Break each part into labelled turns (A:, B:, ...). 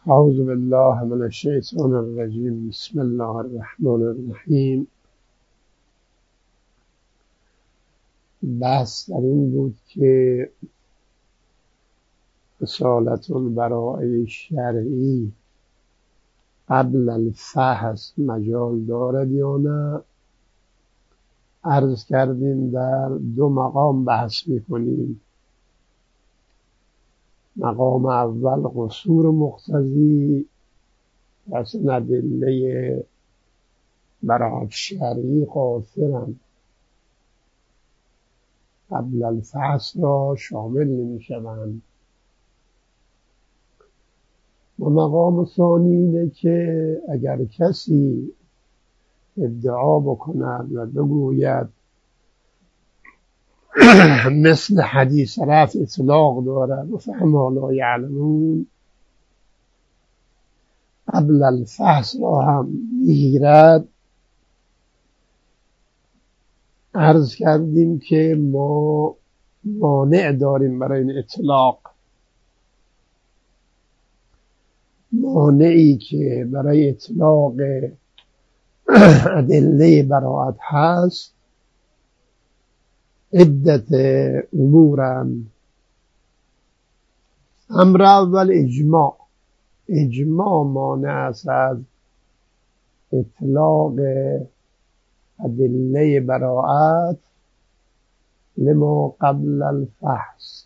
A: اعوذ بالله من الشیطان الرجیم. بسم الله الرحمن الرحیم. بحث در این بود که اصالت البراءه شرعی قبل الفحص مجال دارد یا نه. عرض کردیم در دو مقام بحث میکنیم. مقام اول قصور مقتضی پس ادله براءت شرعی قاصرند، قبل الفحص را شامل نمی شوند. و مقام ثانی اینه که اگر کسی ادعا بکند و بگوید مثل حدیث رفع اطلاق دارد و فهم لا یعلمون، قبل الفحص را هم میگیرد. عرض کردیم که ما مانع داریم برای این اطلاق. مانعی که برای اطلاق ادله براءت هست عدت امورن. امر اول اجماع مانع است از اطلاق ادله براءت لما قبل الفحص.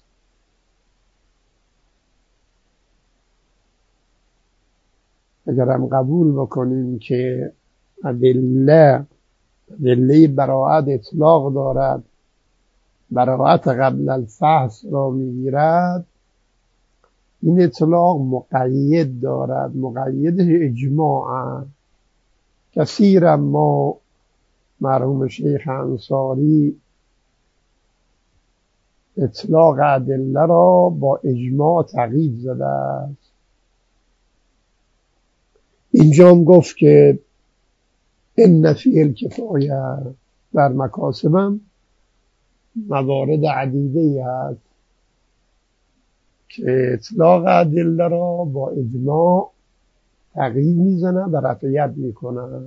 A: اگر هم قبول بکنیم که ادله براءت اطلاق دارد، براءت قبل الفحص را میگیرد، این اطلاق مقید دارد، مقیدش اجماعا. کثیرا ما مرحوم شیخ انصاری اطلاق ادله را با اجماع تقیید زده است. اینجا هم گفت که ان فی الکفایه در مکاسبم موارد عدیده هست که اطلاق ادله را با اجماع تقیید میزنه و رفعیت میکنه.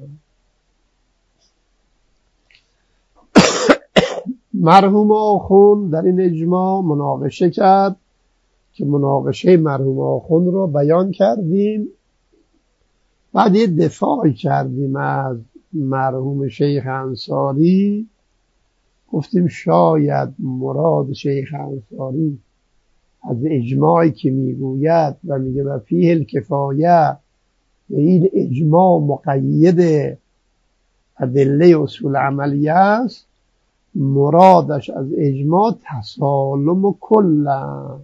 A: مرحوم آخوند در این اجماع مناقشه کرد که مناقشه مرحوم آخوند را بیان کردیم. بعد یه دفاع کردیم از مرحوم شیخ انصاری. گفتیم شاید مراد شیخ انصاری از اجماعی که میگوید و میگه و فیه الکفایه و این اجماع مقید ادله اصول عملیه است، مرادش از اجماع تسالم و کلا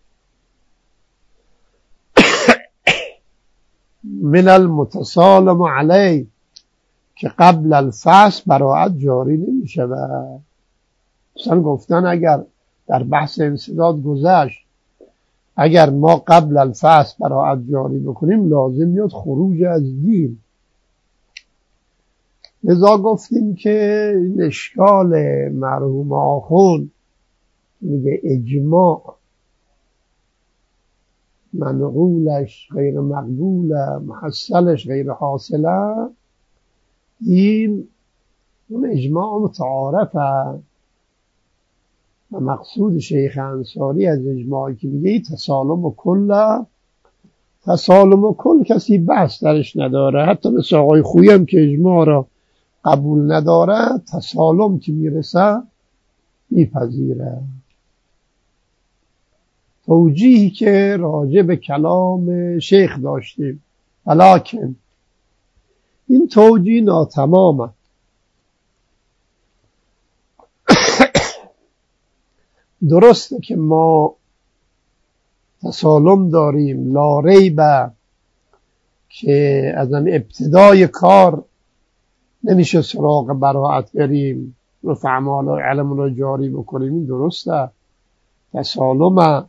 A: من المتسالم علیه که قبل الفحص براءت جاری نمی شود. مثلا گفتن اگر در بحث انسداد گذشت اگر ما قبل الفحص براءت جاری بکنیم لازم میاد خروج از دین. لذا گفتیم که این اشکال مرحوم آخوند میگه اجماع منقولش غیر مقبوله، محصلش غیر حاصله، این اون اجماع متعارفه و مقصود شیخ انصاری از اجماعی که میگه تسالم و کل، تسالم و کل کسی بحث درش نداره. حتی مثل آقای خویی هم که اجماع را قبول نداره، تسالم که میرسه میپذیره. توجیهی که راجع به کلام شیخ داشتیم، ولکن این توجیه ناتمامه. درسته که ما تسالم داریم، لا ریبه که از این ابتدای کار نمیشه سراغ براءت بریم، رفع ما لا علم را جاری بکنیم. این درسته، تسالمه.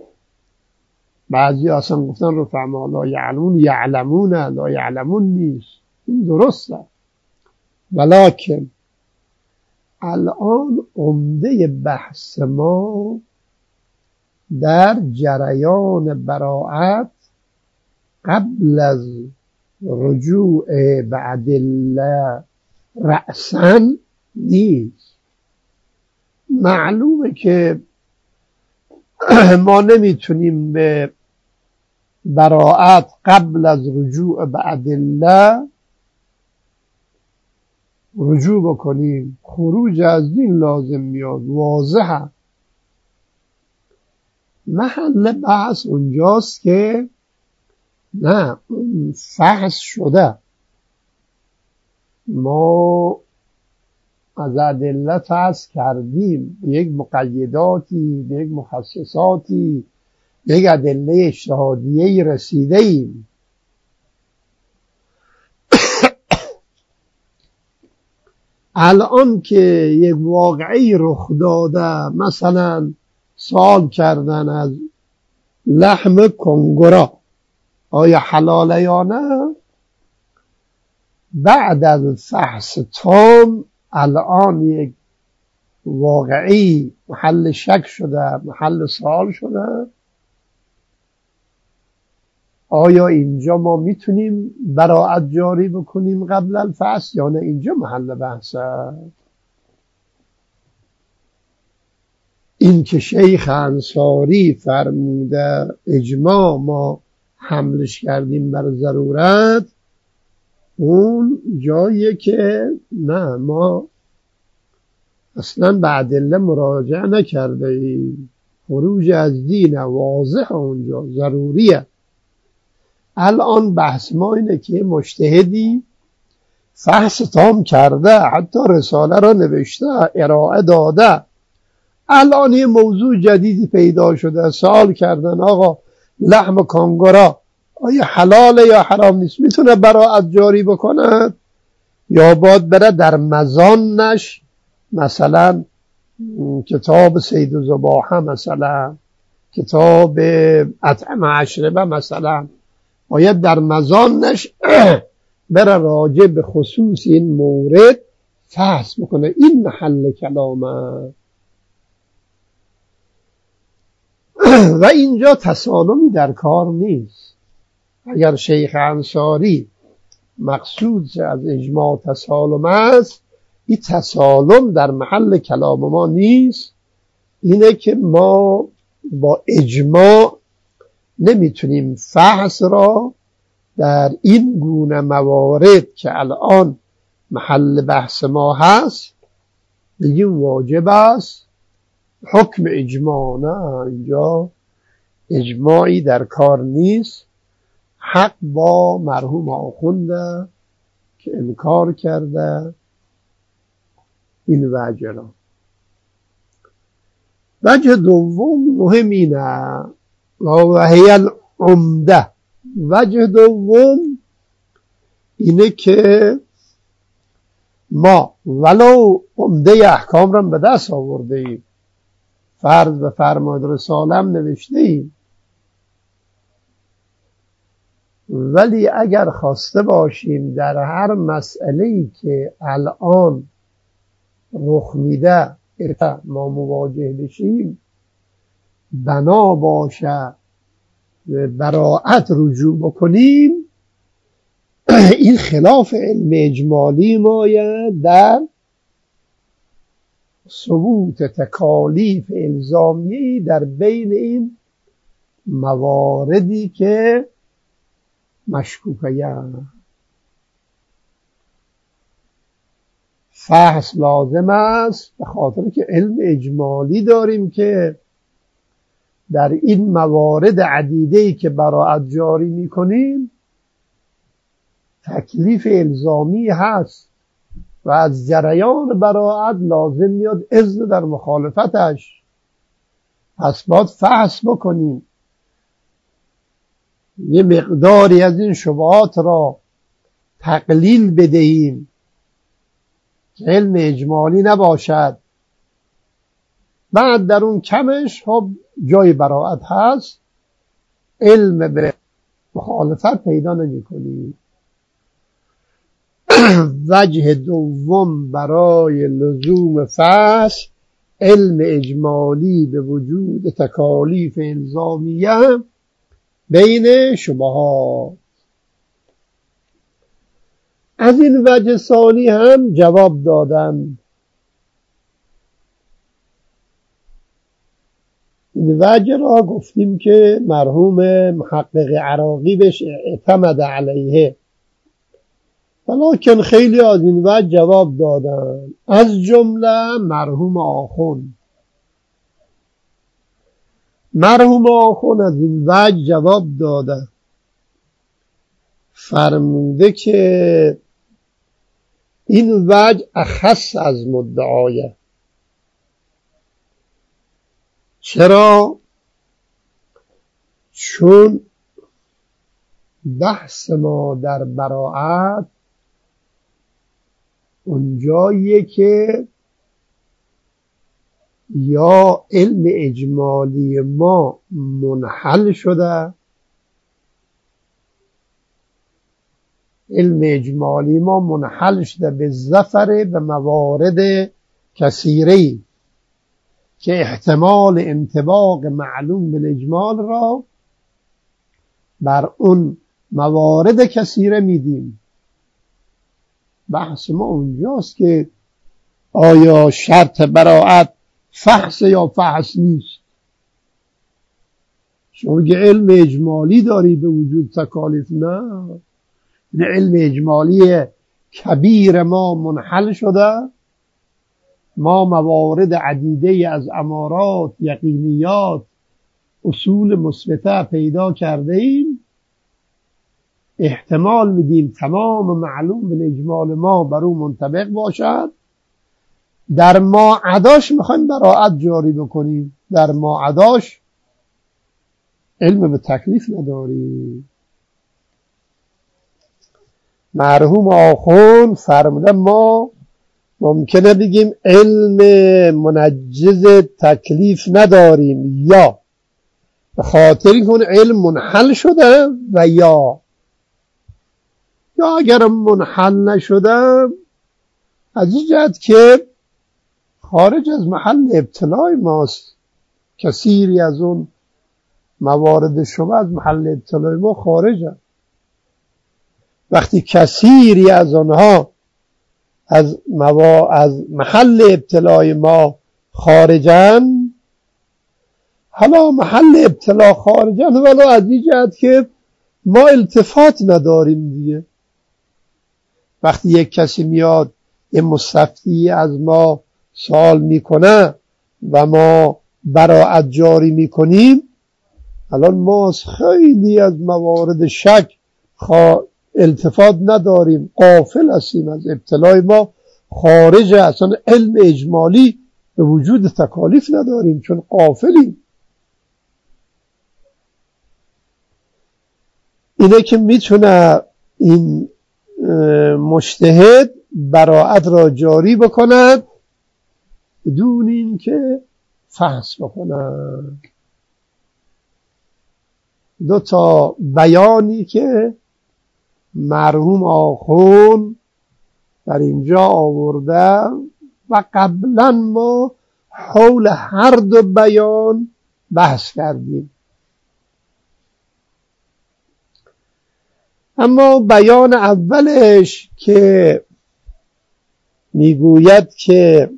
A: بعضی اصلا گفتن رفع ما لا یعلمون، یعلمونه، لا یعلمون نیست. این درسته، ولکن الان عمده بحث ما در جریان براءت قبل از رجوع به ادله رأساً نیست. معلومه که ما نمیتونیم به براءت قبل از رجوع به ادله رجوع بکنیم. خروج از دین لازم میاد، واضحه. محل بحث اونجاست که نه، اون فحص شده، ما از ادله فحص کردیم، یک مقیداتی، یک مخصصاتی، یک ادله اجتهادیه‌ای رسیده ایم. الان که یک واقعی رخ داده، مثلا سوال کردن از لحم کنگرا آیا حلاله یا نه، بعد از فحص تام الان یک واقعی محل شک شده، محل سوال شده، آیا اینجا ما میتونیم براءت جاری بکنیم قبل الفحص یا نه؟ اینجا محل بحثه. این که شیخ انصاری فرموده اجماع ما حملش کردیم بر ضرورت، اون جاییه که نه، ما اصلا به ادله مراجعه نکرده ایم. خروج از دین واضح اونجا ضروریه. الان بحث ما اینه که مجتهدی فحص تام کرده، حتی رساله را نوشته، ارائه داده، الان یه موضوع جدیدی پیدا شده، سوال کردن آقا لحم کانگورا آیا حلاله یا حرام نیست، میتونه براءت جاری بکنه یا باید بره در مزانش، مثلا کتاب سید الزباحه، مثلا کتاب اطعمه اشربه، مثلا باید در مزانش بره راجع به خصوص این مورد فحص بکنه. این محل کلامه. و اینجا تسالمی در کار نیست. اگر شیخ انصاری مقصود از اجماع تسالم است، این تسالم در محل کلام ما نیست. اینه که ما با اجماع نمیتونیم فحص را در این گونه موارد که الان محل بحث ما هست بگیم واجب است، حکم اجماع. نه، اینجا اجماعی در کار نیست. حق با مرحوم آخونده که انکار کرده این وجه را. وجه دوم مهم اینه و هی العمده. وجه دوم اینه که ما ولو عمده احکام را به دست آورده ایم، فرض به فرماید رساله هم نوشته ایم، ولی اگر خواسته باشیم در هر مسئله‌ای که الان رخ میده ما مواجه بشیم، بنا باشه براءت رجوع بکنیم، این خلاف علم اجمالی ماید در ثبوت تکالیف الزامی در بین این مواردی که مشکوکه. فحص لازم است به خاطر که علم اجمالی داریم که در این موارد عدیده‌ای که براءت جاری می‌کنیم تکلیف الزامی هست و از جریان براءت لازم میاد اذن در مخالفتش. پس باید فحص بکنیم، یه مقداری از این شبهات را تقلیل بدهیم که علم اجمالی نباشد، بعد در اون کمش خب جای براءت هست، علم به مخالفت پیدا نمی کنیم. وجه دوم برای لزوم فحص علم اجمالی به وجود تکالیف الزامیه بین شبهات. از این وجه ثانی هم جواب دادن. این وجه را گفتیم که مرحوم محقق عراقی بهش اعتمد علیه، ولیکن خیلی از این وجه جواب دادن، از جمله مرحوم آخوند. مرحوم آخوند از این وجه جواب داده، فرموده که این وجه اخص از مدعایه. چرا؟ چون بحث ما در براءت اونجاییه که یا علم اجمالی ما منحل شده، علم اجمالی ما منحل شده به ظفر به موارد کثیری که احتمال انطباق معلوم بالاجمال را بر اون موارد کثیره میدیم. بحث ما اونجاست که آیا شرط براءت فحص یا فحص نیست. شما که علم اجمالی داری به وجود تکالیف، نه، این علم اجمالی کبیر ما منحل شده، ما موارد عدیده از امارات، یقینیات، اصول مثبته پیدا کرده ایم، احتمال میدیم تمام معلوم بالاجمال ما بر اون منطبق باشد، در ما عداش میخوایم براءت جاری بکنیم، در ما عداش علم به تکلیف نداریم. مرحوم آخوند فرموده ما ممکنه بگیم علم منجز تکلیف نداریم، یا به خاطر اینکه علم منحل شده، و یا اگر منحل نشده از این جهت که خارج از محل ابتلای ماست. کثیری از اون موارد شبه از محل ابتلای ما خارجه. وقتی کثیری از آنها از محل ابتلای ما خارجن، حالا محل ابتلا خارجن، ولی از این جهت که ما التفات نداریم دیگه. وقتی یک کسی میاد یه مستفتی از ما سوال میکنه و ما براءت جاری میکنیم، الان ما خیلی از موارد شک التفات نداریم، غافل هستیم از ابتلای ما خارج، اصلا علم اجمالی به وجود تکالیف نداریم چون غافلیم. اینه که میتونه این مجتهد براءت را جاری بکند بدون این که فحص بکند. دو تا بیانی که مرحوم آخوند در اینجا آورده و قبلا ما حول هر دو بیان بحث کردیم. اما بیان اولش که میگوید که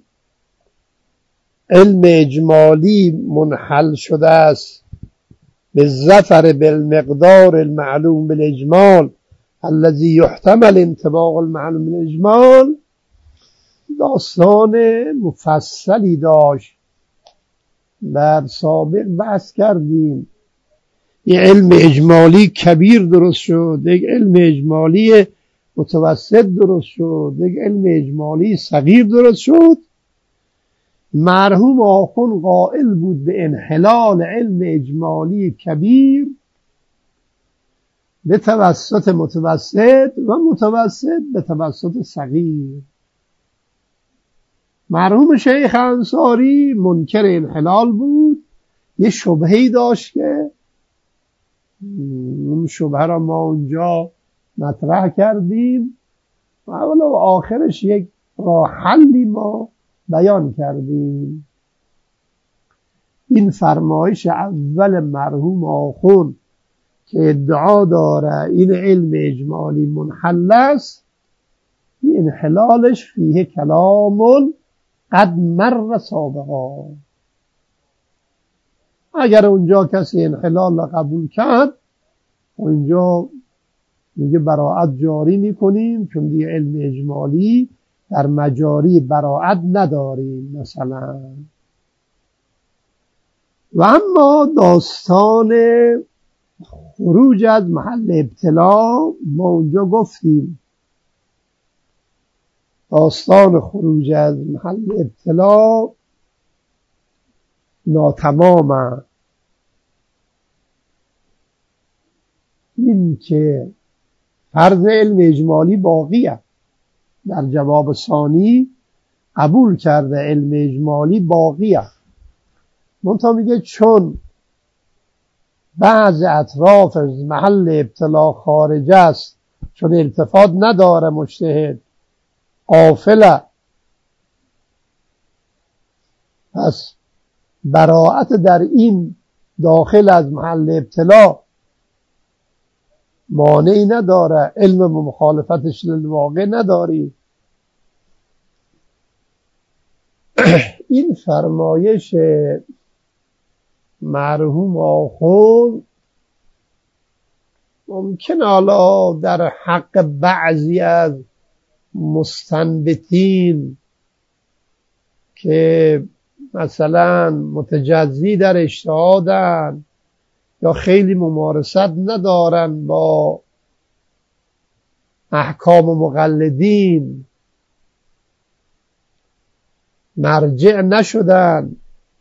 A: علم اجمالی منحل شده است به ظفر بالمقدار المعلوم بالاجمال الذي يحتمل انطباق المعلوم بالاجمال، داستان مفصلی داشت، در سابق بحث کردیم. یک علم اجمالی کبیر درست شد، یک علم اجمالی متوسط درست شد، یک علم اجمالی صغیر درست شد. مرحوم آخوند قائل بود به انحلال علم اجمالی کبیر به توسط متوسط و متوسط به توسط صغیر. مرحوم شیخ انصاری منکر انحلال بود، یه شبهه‌ای داشت که اون شبهه را ما اونجا مطرح کردیم و اول و آخرش یک راه حلی ما بیان کردیم. این فرمایش اول مرحوم آخوند که ادعا داره این علم اجمالی منحل است، این انحلالش فیه کلام قد مر سابقا. اگر اونجا کسی انحلال قبول کرد اونجا میگه براعت جاری میکنیم، چون دیگه علم اجمالی در مجاری براعت نداریم مثلا. و اما داستان خروج از محل ابتلا ما اونجا گفتیم داستان خروج از محل ابتلا ناتمامه. این که فرض علم اجمالی باقیه، در جواب ثانی قبول کرده علم اجمالی باقیه، منتها میگه چون بعض اطراف از محل ابتلا خارج است، چون التفات نداره مجتهد، غافله، پس براعت در این داخل از محل ابتلا مانعی نداره، علم مخالفتش للواقع نداری. این فرمایش مرحوم آخوند ممکن حالا در حق بعضی از مستنبطین که مثلا متجزی در اجتهادن یا خیلی ممارست ندارن با احکام مقلدین، مرجع نشدن،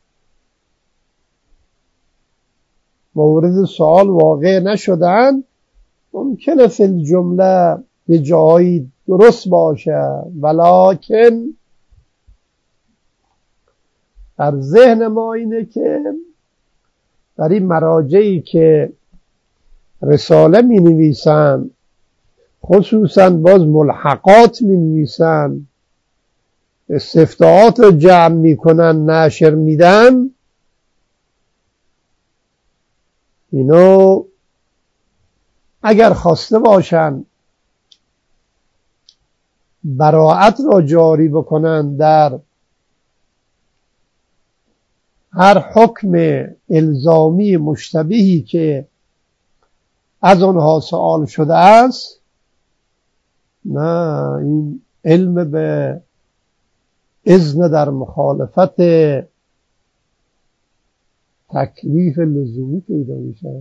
A: مورد سوال واقع نشدن، ممکنه فی الجمله به جایی درست باشه، ولکن در ذهن ما اینه که در این مراجعی که رساله می نویسن، خصوصا باز ملحقات می نویسن، استفتاءات رو جمع می کنن نشر میدن، اینو اگر خواسته باشن براعت را جاری بکنن در هر حکم الزامی مشتبهی که از آنها سوال شده است، نه، این علم به اذن در مخالفت تکلیف لزومی پیدا میشه.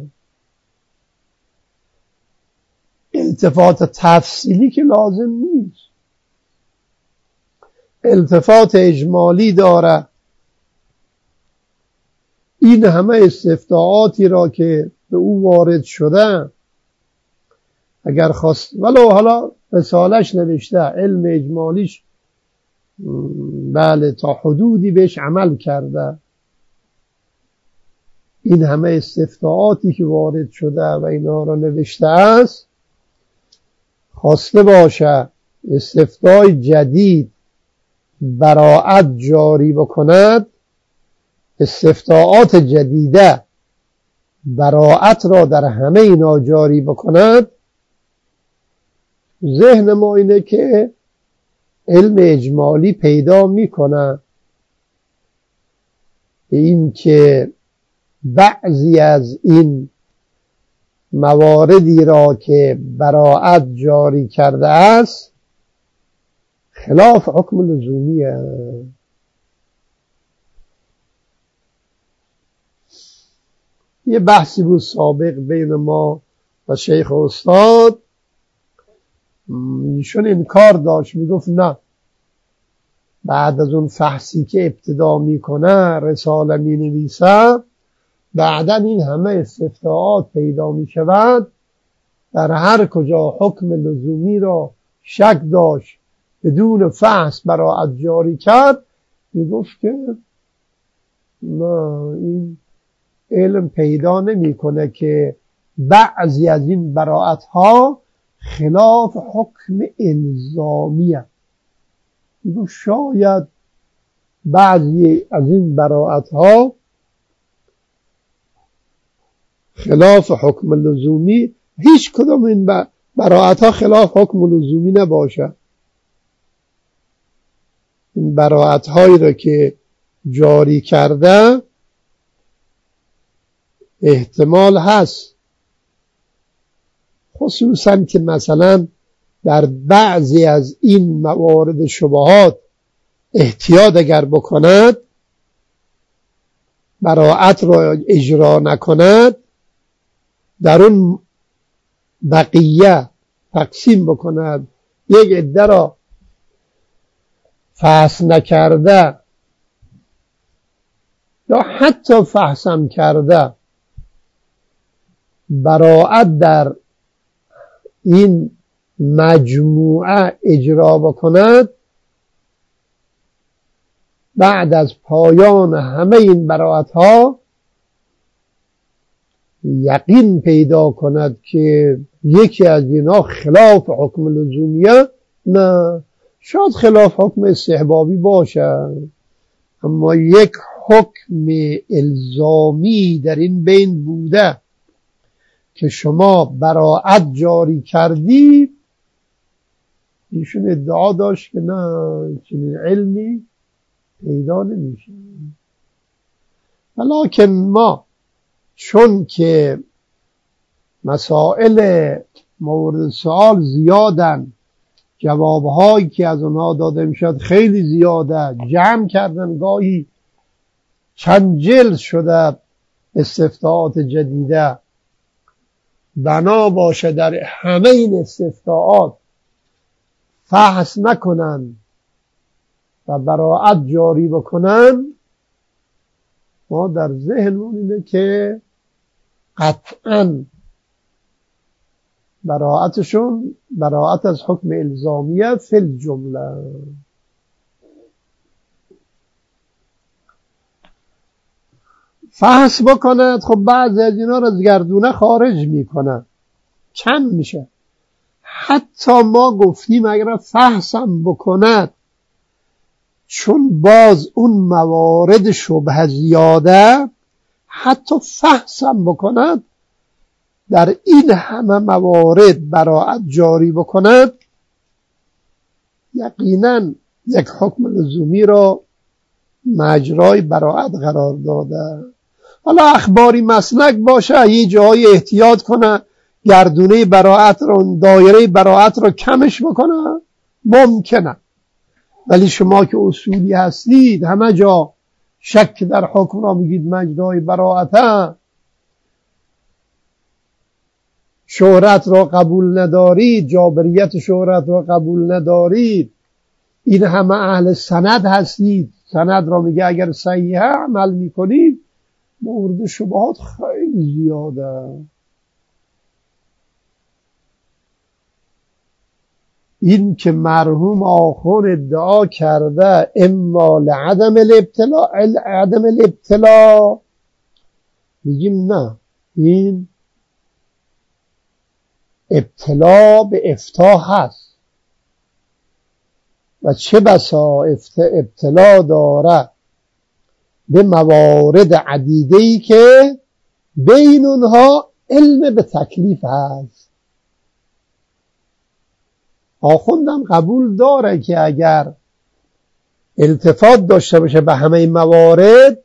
A: التفات تفصیلی که لازم نیست، التفات اجمالی داره. این همه استفتاءاتی را که به او وارد شده اگر خواست، ولو حالا رسالش نوشته علم اجمالیش بله تا حدودی بهش عمل کرده، این همه استفتاءاتی که وارد شده و اینا را نوشته است، خواسته باشه استفتای جدید براعت جاری بکند، استفتاءات جدیده براعت را در همه اینا جاری بکند، ذهن ما اینه که علم اجمالی پیدا میکنه. این که بعضی از این مواردی را که براعت جاری کرده است خلاف حکم لزومیه. یه بحثی بود سابق بین ما و شیخ استاد، ایشون انکار داشت، میگفت نه، بعد از اون فحصی که ابتدا میکنه رساله مینویسه، بعدا این همه استفتاءات پیدا میشود، در هر کجا حکم لزومی را شک داشت بدون فحص براعت جاری کرد، میگفت که نه، این علم پیدا نمیکنه که بعضی از این براعت ها خلاف حکم الزامیه. میگفت شاید بعضی از این براعت ها خلاف حکم لزومی، هیچ کدام این براعت ها خلاف حکم لزومی نباشه، این براءت هایی رو که جاری کرده احتمال هست، خصوصا که مثلا در بعضی از این موارد شبهات احتیاط اگر بکند، براءت را اجرا نکند، در اون بقیه تقسیم بکند، یک عده را فحص نکرده یا حتی فحصم کرده براءت در این مجموعه اجرا بکند، بعد از پایان همه این براءت ها یقین پیدا کند که یکی از اینا خلاف حکم لزومیه، نه، شاید خلاف حکم استحبابی باشه، اما یک حکم الزامی در این بین بوده که شما براءت جاری کردی. ایشون ادعا داشت که نه، چنین علمی پیدا نمیشه. ولیکن ما چون که مسائل مورد سوال زیادن، جوابهایی که از اونها داده میشد خیلی زیاده، جمع کردن، گاهی چند جلد شده استفتاءات جدیده، بنا باشه در همه این استفتاءات فحص نکنن و براءت جاری بکنن، ما در ذهنمون اینه که قطعاً براءتشون براءت از حکم الزامیه فی الجمله. فحص بکند، خب بعضی از اینا رو از گردونه خارج میکنن، چند میشه. حتی ما گفتیم اگر فحصم بکند، چون باز اون موارد شبه زیاده، حتی فحصم بکند در این همه موارد براءت جاری بکند، یقینا یک حکم لزومی را مجرای براءت قرار داده. حالا اخباری مسلک باشه، یه جایی احتیاط کنه، گردونه براءت رو، دایره براءت رو کمش بکنه، ممکنه. ولی شما که اصولی هستید، همه جا شک در حکم را میگید مجرای براءته، شهرت را قبول ندارید، جابریت شهرت را قبول ندارید، این همه اهل سند هستید، سند را میگه اگر صحیحه عمل میکنید، مورد شبهات خیلی زیاده. این که مرحوم آخوند ادعا کرده اما لعدم الابتلا، میگیم نه، این ابتلا به افتاء هست و چه بسا ابتلا داره به موارد عدیده‌ای که بین اونها علم به تکلیف هست. آخوندم قبول داره که اگر التفات داشته باشه به همه این موارد،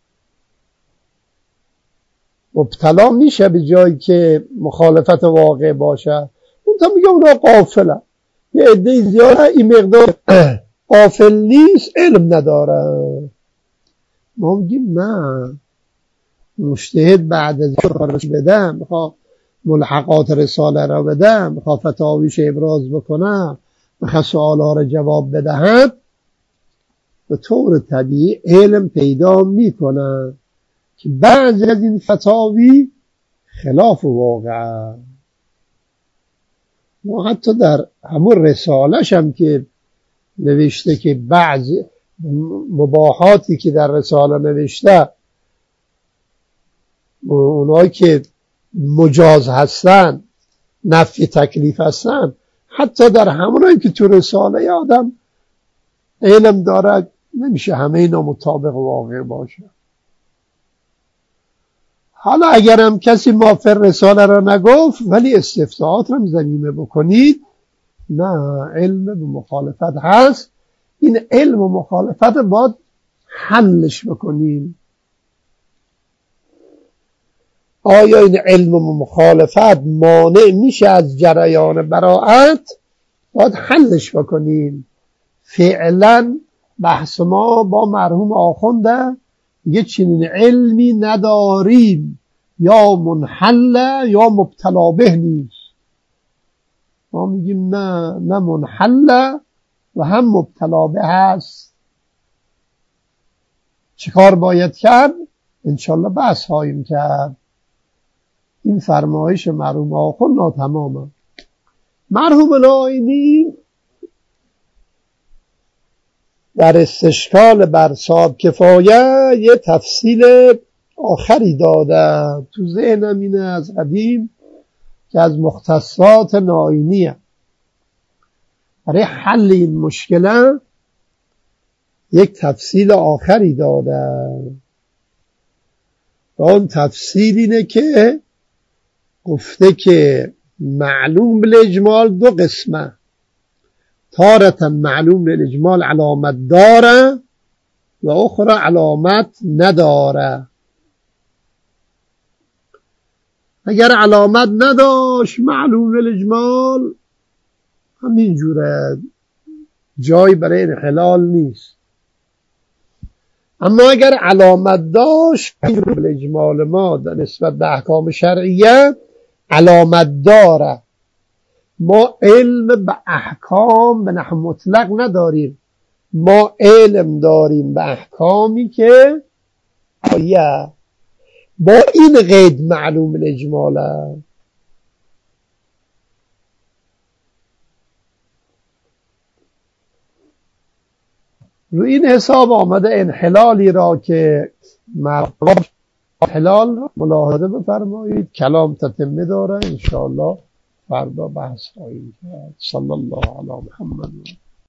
A: مبتلا میشه به جایی که مخالفت واقع باشه. اون تا میگه اونا غافلن، یه عده زیاده این مقدار غافل نیست، علم نداره. ما میگیم نه، مجتهد بعد از خارج بدم، میخواد ملحقات رساله را بدم، میخواد فتاویش ابراز بکنم، میخواد سوالها را جواب بدهد، به طور طبیعی علم پیدا میکنه که بعضی از این فتاوی خلاف واقع. ما حتی در همون رسالش هم که نوشته که بعضی مباحاتی که در رساله نوشته، اونایی که مجاز هستن، نفی تکلیف هستن، حتی در همونایی که تو رساله آدم علم داره، نمیشه همه اینا مطابق واقع باشه. حالا اگرم کسی مافر رساله را نگفت ولی استفتاءات را زمینه بکنید، نه، علم به مخالفت هست. این علم و مخالفت باید حلش بکنیم. آیا این علم و مخالفت مانع میشه از جریان براءت؟ باید حلش بکنیم. فعلا بحث ما با مرحوم آخونده یه چنین علمی نداریم، یا منحل یا مبتلا به نیست. ما میگیم نه منحل و هم مبتلا به هست. چیکار باید کرد؟ انشالله بحث خواهیم کرد. این فرمایش مرحوم آخوند ناتمامه. مرحوم نائینی در استشکال بر صاحب کفایه یه تفصیل آخری داده، تو ذهنم اینه از قدیم که از مختصات نائینیه. برای حل این مشکله یک تفصیل آخری داده و اون تفصیل اینه که گفته که معلوم بالاجمال دو قسمه. تارة معلوم بالاجمال علامت داره و اخرى علامت نداره. اگر علامت نداشت معلوم بالاجمال همین جوره، جای برای انحلال نیست. اما اگر علامت داشت، بالاجمال ما در نسبت به احکام شرعیه علامت داره. ما علم به احکام به نحو مطلق نداریم، ما علم داریم به احکامی که آیه با این قید معلوم الاجماله. رو این حساب آمده انحلالی را که مرحوم انحلال ملاحظه بفرمایید. کلام تتمه داره، انشاءالله فردا بحث خواهیم کرد. صلی الله علی محمد.